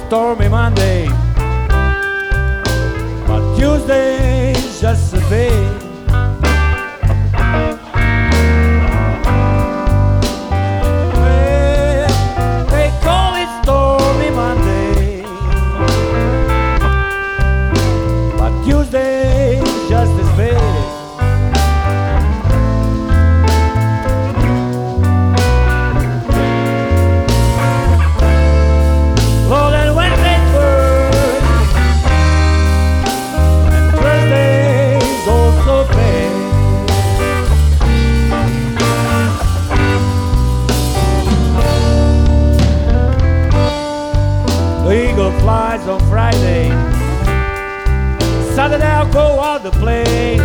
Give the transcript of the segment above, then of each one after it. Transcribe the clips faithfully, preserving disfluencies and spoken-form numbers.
stormy Monday, but Tuesday's just a bit. Well, they call it stormy Monday, but Tuesday's just as bad. The eagle flies on Friday, Saturday I'll go out to play.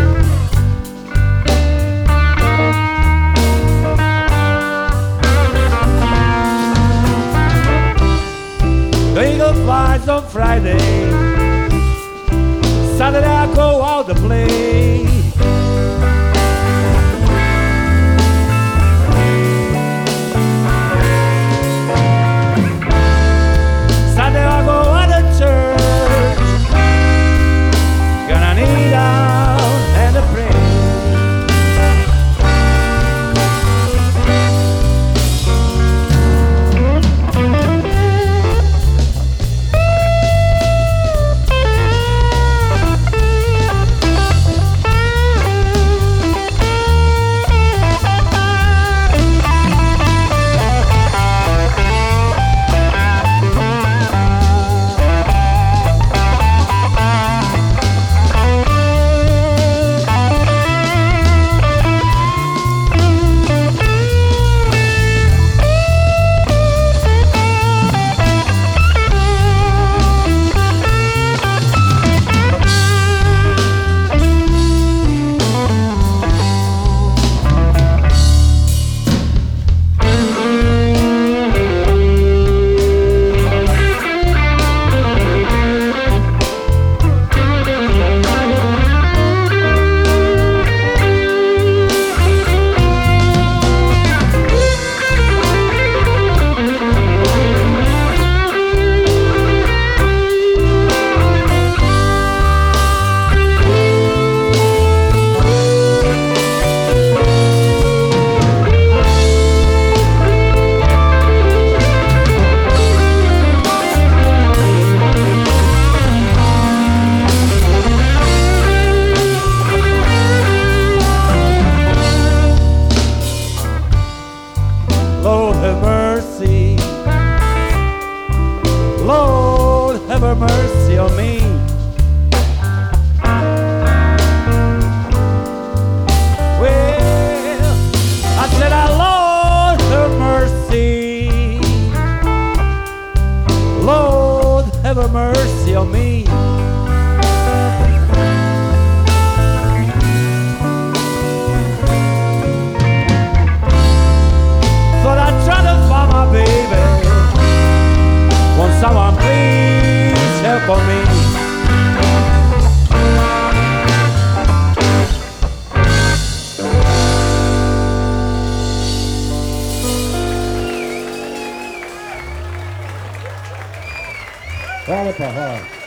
The eagle flies on Friday, Saturday I'll go out to play. Lord have mercy, Lord have mercy on me. Well, I said, our Lord have mercy, Lord have mercy on me. Someone please help on me. Hvala pa, hvala.